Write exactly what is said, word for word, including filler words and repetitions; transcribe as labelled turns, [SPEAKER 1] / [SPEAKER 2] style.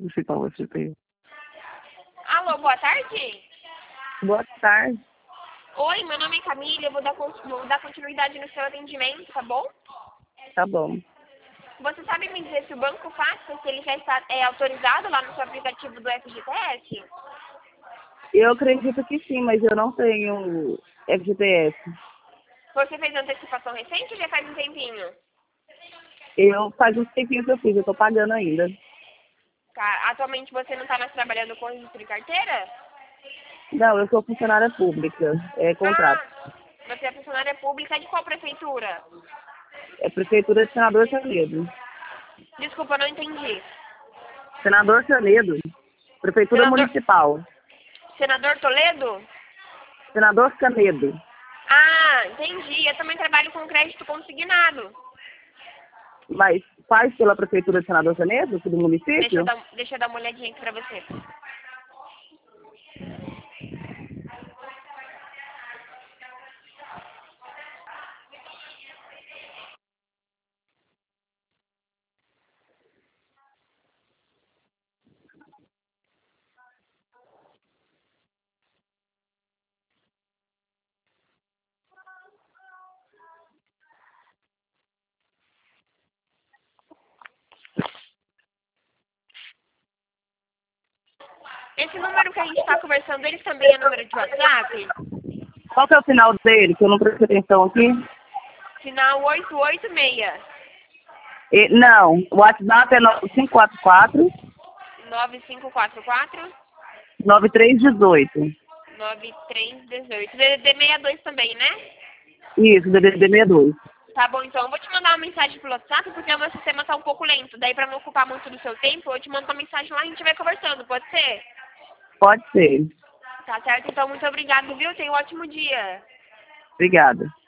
[SPEAKER 1] Principal F G T.
[SPEAKER 2] Alô, boa tarde?
[SPEAKER 1] Boa tarde.
[SPEAKER 2] Oi, meu nome é Camila, eu vou dar, con- vou dar continuidade no seu atendimento, tá bom?
[SPEAKER 1] Tá bom.
[SPEAKER 2] Você sabe me dizer se o Banco Fácil, se ele já está é, autorizado lá no seu aplicativo do F G T S?
[SPEAKER 1] Eu acredito que sim, mas eu não tenho F G T S.
[SPEAKER 2] Você fez antecipação recente ou já faz um tempinho?
[SPEAKER 1] Eu faz uns tempinhos que eu fiz, eu tô pagando ainda.
[SPEAKER 2] Tá, atualmente você não está mais trabalhando com registro de carteira?
[SPEAKER 1] Não, eu sou funcionária pública. É contrato.
[SPEAKER 2] Ah, você é funcionária pública de qual prefeitura?
[SPEAKER 1] É Prefeitura de Senador Canedo.
[SPEAKER 2] Desculpa, eu não entendi.
[SPEAKER 1] Senador Canedo. Prefeitura
[SPEAKER 2] Senador,
[SPEAKER 1] Municipal.
[SPEAKER 2] Senador Toledo?
[SPEAKER 1] Senador Canedo.
[SPEAKER 2] Ah, entendi. Eu também trabalho com crédito consignado.
[SPEAKER 1] Mas faz pela Prefeitura de Senador Canedo, do
[SPEAKER 2] Deixa eu
[SPEAKER 1] município?
[SPEAKER 2] dar, deixa eu dar uma olhadinha aqui pra você. Esse número que a gente está conversando, ele também é número de WhatsApp?
[SPEAKER 1] Qual que é o final dele, que eu não prestei atenção aqui?
[SPEAKER 2] Final oito oito seis.
[SPEAKER 1] E, não, o WhatsApp é nove cinco quatro quatro,
[SPEAKER 2] nove cinco quatro quatro,
[SPEAKER 1] nove três um oito.
[SPEAKER 2] nove três um oito. D D D sessenta e dois também, né?
[SPEAKER 1] Isso, D D D sessenta e dois.
[SPEAKER 2] Tá bom, então eu vou te mandar uma mensagem pelo WhatsApp, porque o meu sistema tá um pouco lento. Daí, pra não ocupar muito do seu tempo, eu te mando uma mensagem lá e a gente vai conversando, pode ser?
[SPEAKER 1] Pode ser.
[SPEAKER 2] Tá certo? Então, muito obrigado, viu? Tenha um ótimo dia.
[SPEAKER 1] Obrigada.